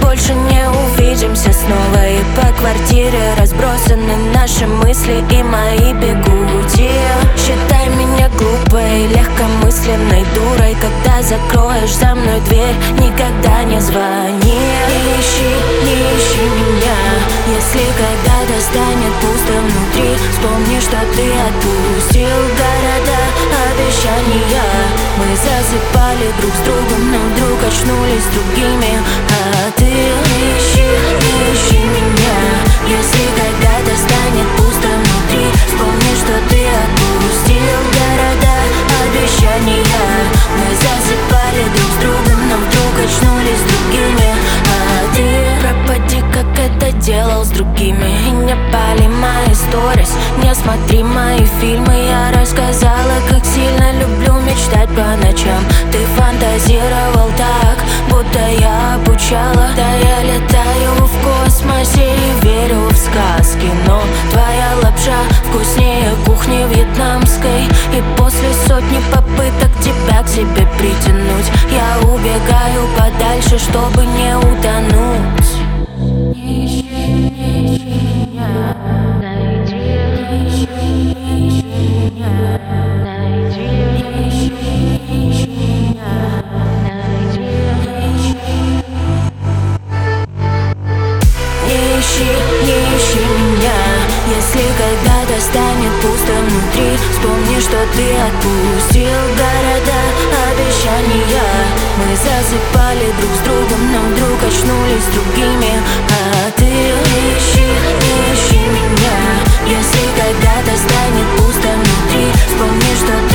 больше не увидимся снова. И по квартире разбросаны наши мысли и мои бегути. Считай меня глупой, легкомысленной дурой, когда закроешь за мной дверь, никогда не звони. Не ищи меня, если когда-то станет пусто внутри. Вспомни, что ты отпустил города, обещания. Мы засыпали друг с другом, но вдруг очнулись другими. А ты не ищи меня, если когда-то станет пусто внутри. Вспомни, что ты отпустил города, обещания. Мы засыпали друг с другом, но вдруг очнулись другими. А ты пропади, как это делал с другими. И не пали мои сторис, не смотри мои фильмы. Я рассказала, как сильно люблю мечтать по ночам. Ты фантазировал так, будто я обучала. Да я летаю в космосе и верю в сказки. Но твоя лапша вкуснее кухни вьетнамской. И после сотни попыток тебя к себе притянуть, я убегаю подальше, чтобы не утонуть. Не ищи меня, найди. Не ищи меня, найди. Не ищи меня, найди. Не ищи меня, если когда-то станет пусто внутри. Вспомни, что ты отпустил города, обещания. Мы засыпали друг с другом, но вдруг очнулись другими. А ты не ищи меня, если когда-то станет пусто внутри. Вспомни, что